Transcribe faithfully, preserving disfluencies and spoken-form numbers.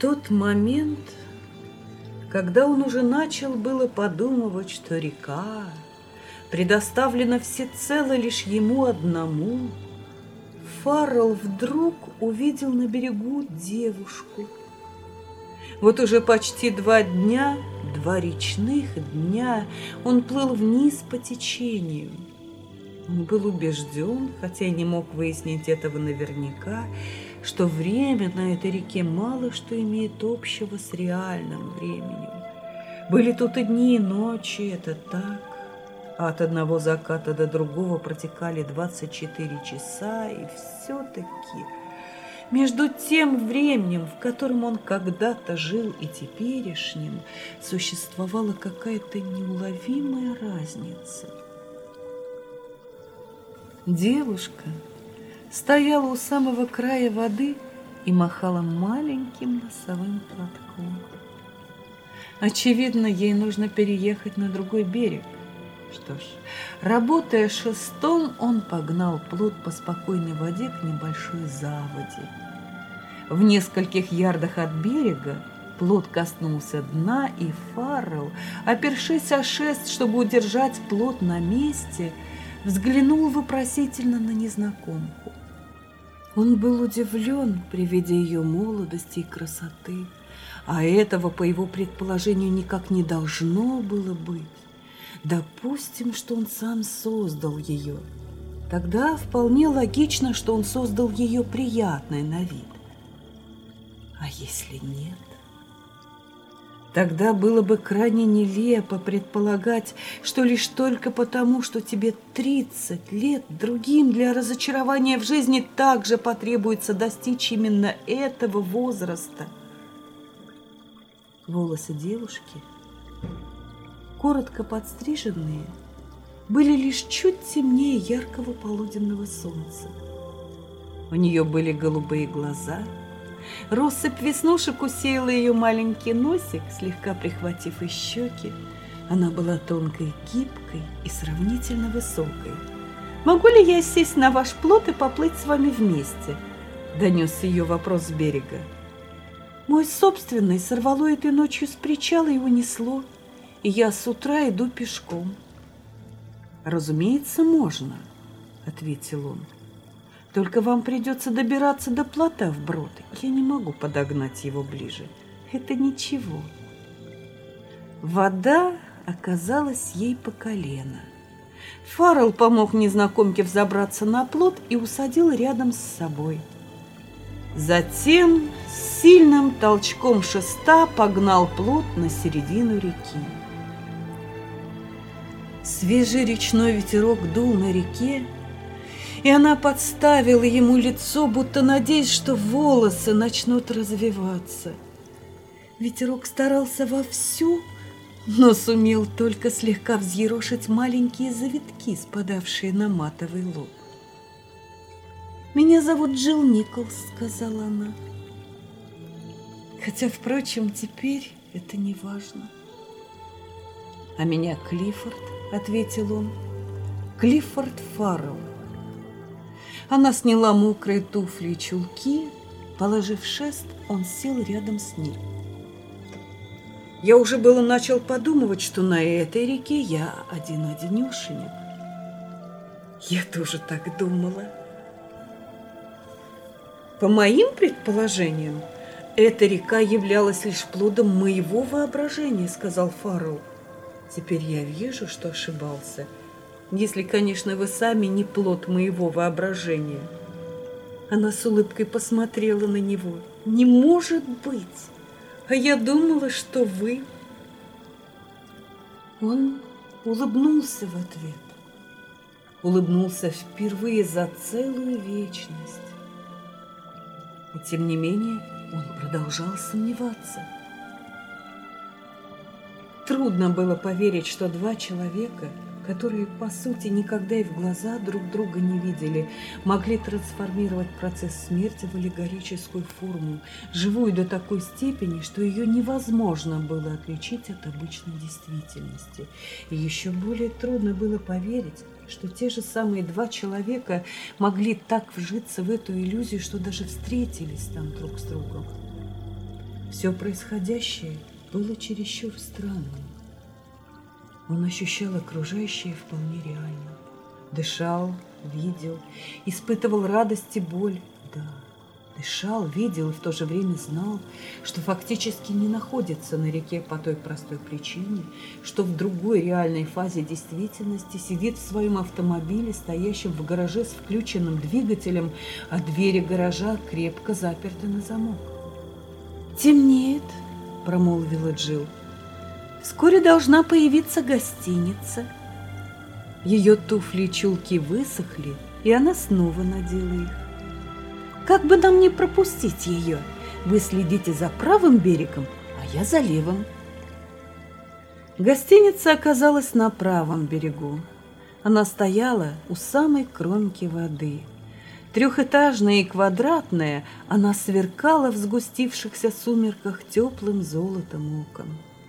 тот момент, когда он уже начал было подумывать, что река предоставлена всецело лишь ему одному, Фаррелл вдруг увидел на берегу девушку. Вот уже почти два дня, два речных дня, он плыл вниз по течению. Он был убежден, хотя и не мог выяснить этого наверняка, что время на этой реке мало что имеет общего с реальным временем. Были тут и дни, и ночи, это так. А от одного заката до другого протекали двадцать четыре часа, и все-таки между тем временем, в котором он когда-то жил, и теперешним, существовала какая-то неуловимая разница. Девушка стояла у самого края воды и махала маленьким носовым платком. Очевидно, ей нужно переехать на другой берег. Что ж, работая шестом, он погнал плот по спокойной воде к небольшой заводе. В нескольких ярдах от берега плот коснулся дна, и Фаррелл, опершись о шест, чтобы удержать плот на месте, взглянул вопросительно на незнакомку. Он был удивлен при виде ее молодости и красоты, а этого, по его предположению, никак не должно было быть. Допустим, что он сам создал ее. Тогда вполне логично, что он создал ее приятной на вид. А если нет? Тогда было бы крайне нелепо предполагать, что лишь только потому, что тебе тридцать лет, другим для разочарования в жизни также потребуется достичь именно этого возраста. Волосы девушки, коротко подстриженные, были лишь чуть темнее яркого полуденного солнца. У нее были голубые глаза. Россыпь веснушек усеяла ее маленький носик, слегка прихватив и щеки. Она была тонкой, гибкой и сравнительно высокой. «Могу ли я сесть на ваш плот и поплыть с вами вместе?» – донес ее вопрос с берега. «Мой собственный сорвало этой ночью с причала и унесло, и я с утра иду пешком». «Разумеется, можно», – ответил он. «Только вам придется добираться до плота вброд. Я не могу подогнать его ближе. Это ничего». Вода оказалась ей по колено. Фаррелл помог незнакомке взобраться на плот и усадил рядом с собой. Затем с сильным толчком шеста погнал плот на середину реки. Свежий речной ветерок дул на реке, и она подставила ему лицо, будто надеясь, что волосы начнут развиваться. Ветерок старался вовсю, но сумел только слегка взъерошить маленькие завитки, спадавшие на матовый лоб. «Меня зовут Джилл Николс», — сказала она. «Хотя, впрочем, теперь это не важно». «А меня Клиффорд», — ответил он, — «Клиффорд Фаррелл». Она сняла мокрые туфли и чулки. Положив шест, он сел рядом с ней. Я уже было начал подумывать, что на этой реке я один-одинешенек. Я тоже так думала. По моим предположениям, эта река являлась лишь плодом моего воображения, сказал Фаррелл. Теперь я вижу, что ошибался. Если, конечно, вы сами не плод моего воображения. Она с улыбкой посмотрела на него. Не может быть! А я думала, что вы... Он улыбнулся в ответ. Улыбнулся впервые за целую вечность. И тем не менее он продолжал сомневаться. Трудно было поверить, что два человека, которые, по сути, никогда и в глаза друг друга не видели, могли трансформировать процесс смерти в аллегорическую форму, живую до такой степени, что ее невозможно было отличить от обычной действительности. И еще более трудно было поверить, что те же самые два человека могли так вжиться в эту иллюзию, что даже встретились там друг с другом. Все происходящее было чересчур странным. Он ощущал окружающее вполне реально. Дышал, видел, испытывал радость и боль. Да, дышал, видел и в то же время знал, что фактически не находится на реке по той простой причине, что в другой реальной фазе действительности сидит в своем автомобиле, стоящем в гараже с включенным двигателем, а двери гаража крепко заперты на замок. «Темнеет», — промолвила Джилл. «Вскоре должна появиться гостиница». Ее туфли и чулки высохли, и она снова надела их. «Как бы нам не пропустить ее? Вы следите за правым берегом, а я за левым». Гостиница оказалась на правом берегу. Она стояла у самой кромки воды. Трехэтажная и квадратная, она сверкала в сгустившихся сумерках теплым золотом окон.